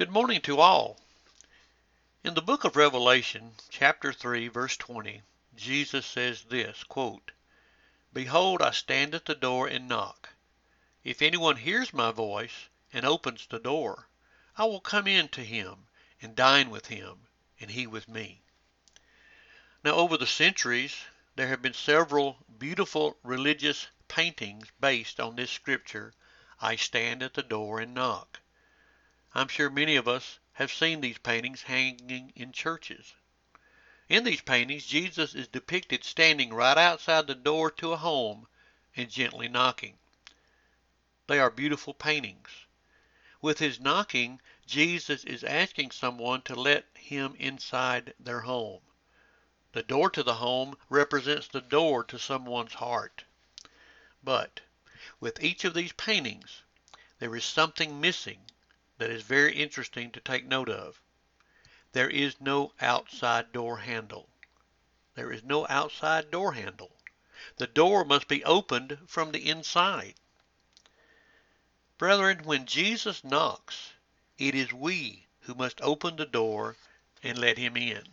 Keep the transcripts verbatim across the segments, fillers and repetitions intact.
Good morning to all. In the book of Revelation, chapter three, verse twenty, Jesus says this, quote, "Behold, I stand at the door and knock. If anyone hears my voice and opens the door, I will come in to him and dine with him, and he with me." Now, over the centuries, there have been several beautiful religious paintings based on this scripture, "I stand at the door and knock." I'm sure many of us have seen these paintings hanging in churches. In these paintings, Jesus is depicted standing right outside the door to a home and gently knocking. They are beautiful paintings. With his knocking, Jesus is asking someone to let him inside their home. The door to the home represents the door to someone's heart. But with each of these paintings, there is something missing that is very interesting to take note of. There is no outside door handle. There is no outside door handle. The door must be opened from the inside. Brethren, when Jesus knocks, it is we who must open the door and let him in.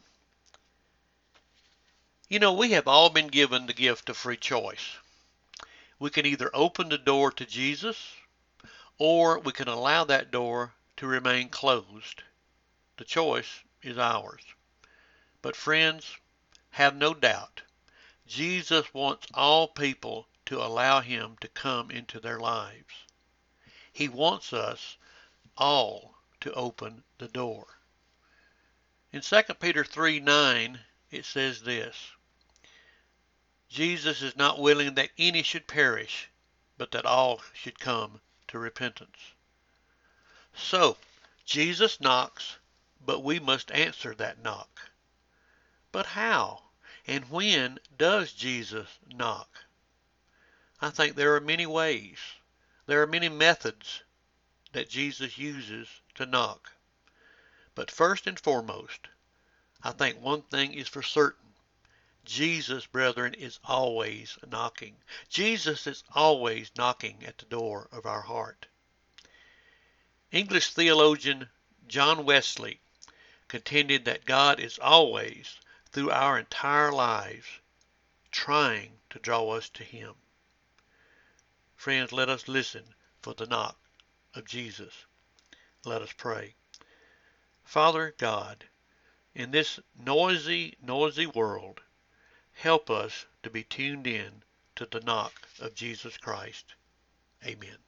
You know, we have all been given the gift of free choice. We can either open the door to Jesus, or we can allow that door to remain closed. The choice is ours. But friends, have no doubt, Jesus wants all people to allow him to come into their lives. He wants us all to open the door. In Second Peter three nine, it says this, Jesus is not willing that any should perish, but that all should come to repentance. So, Jesus knocks, but we must answer that knock. But how and when does Jesus knock? I think there are many ways. There are many methods that Jesus uses to knock. But first and foremost, I think one thing is for certain. Jesus, brethren, is always knocking. Jesus is always knocking at the door of our heart. English theologian John Wesley contended that God is always, through our entire lives, trying to draw us to him. Friends, let us listen for the knock of Jesus. Let us pray. Father God, in this noisy, noisy world, help us to be tuned in to the knock of Jesus Christ. Amen.